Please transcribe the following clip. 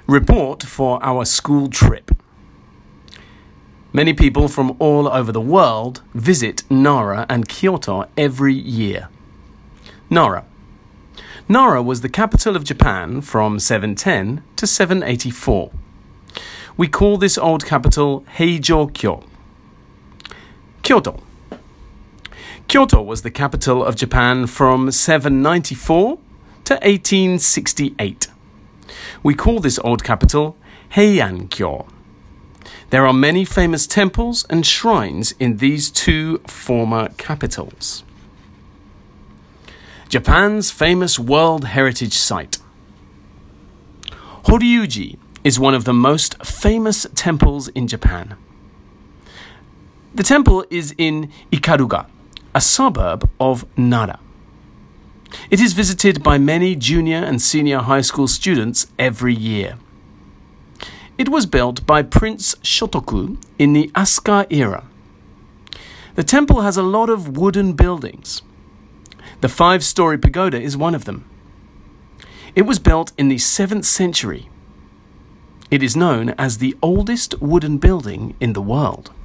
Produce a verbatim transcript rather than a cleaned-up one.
Report for our school trip. Many people from all over the world visit Nara and Kyoto every year. Nara. Nara was the capital of Japan from seven ten to seven eighty-four. We call this old capital Heijō-kyo. Kyoto. Kyoto was the capital of Japan from seven ninety-four to eighteen sixty-eight. We call this old capital Heian-kyo. There are many famous temples and shrines in these two former capitals. Japan's famous World Heritage Site. Horyuji is one of the most famous temples in Japan. The temple is in Ikaruga, a suburb of Nara. It is visited by many junior and senior high school students every year. It was built by Prince Shotoku in the Asuka era. The temple has a lot of wooden buildings. The five-story pagoda is one of them. It was built in the seventh century. It is known as the oldest wooden building in the world.